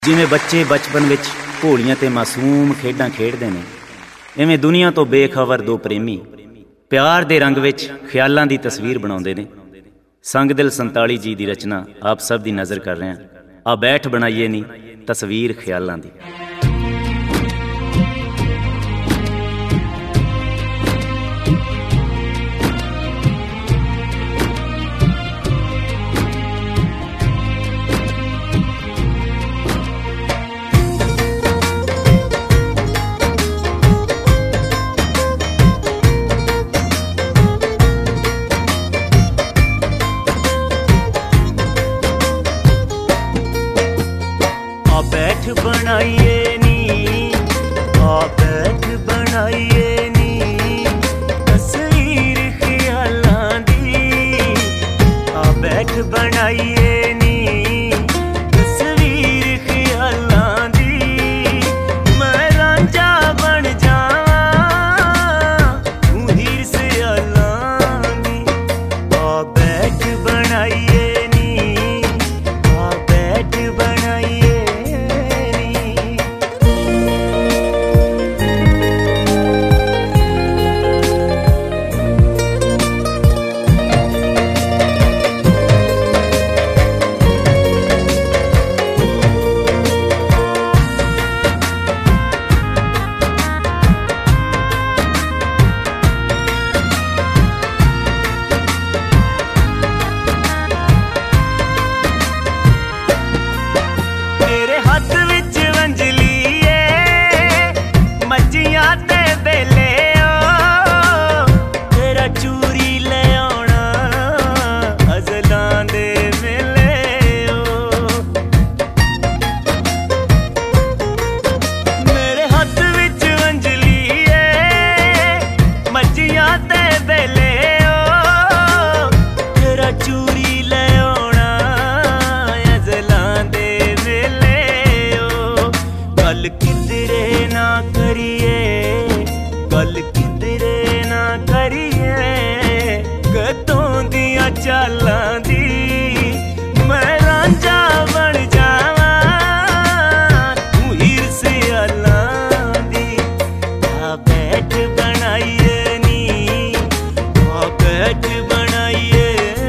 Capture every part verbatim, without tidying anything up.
जिमें बच्चे बचपन विच घोड़ियां ते मासूम खेडां खेडदे ने, इवें दुनिया तो बेखबर दो प्रेमी प्यार दे रंग विच ख्यालां दी तस्वीर बनाउंदे ने। संग दिल संताली जी दी रचना आप सब दी नज़र कर रहे हैं। आ बैठ बनाइए नी तस्वीर ख्यालां दी। बैठ बनाइए नी, आ बैठ बनाइए नी तस्वीर ख्यालां दी। आ बैठ बनाइए नी तस्वीर ख्यालां दी। मैं रांझा बन जावां तू हीर सियालां दी। आ बैठ बनाइए नी, आ बैठ बनाइए। गल किधरे ना करिए, गल किधरे ना करिए गतों दियां चालां दी। मैं रांझा बन जावां तू हीर सियालां दी। आ बैठ बनाइए नी, आ बैठ बनाइए।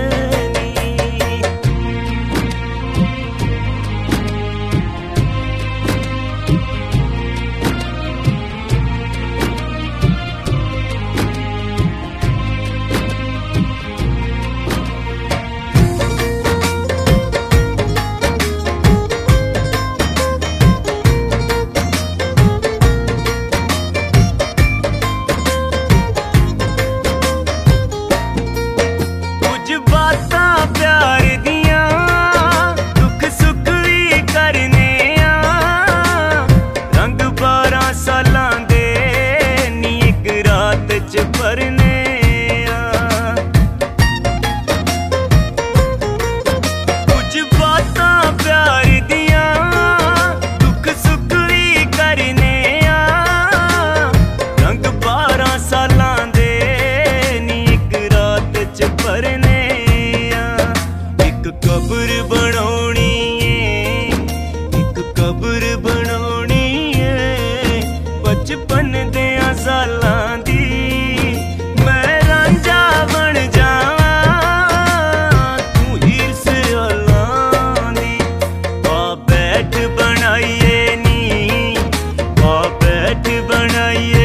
कब्र बनाउणी है, एक कब्र बनाउणी है बचपन दियां सालां दी। मैं रांझा बन जावां तू हीर सियालां दी। आ बैठ बनाइए नी, आ बैठ बनाइए।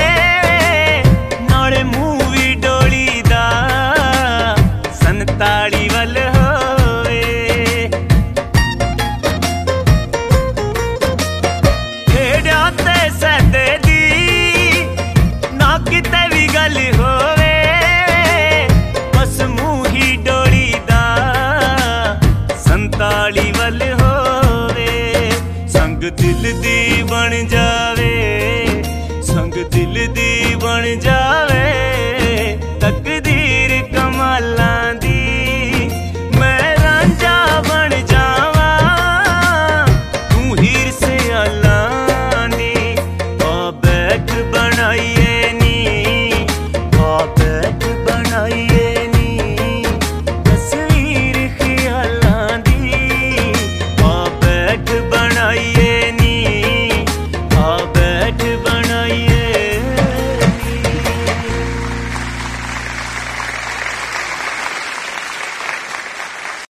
ताड़ी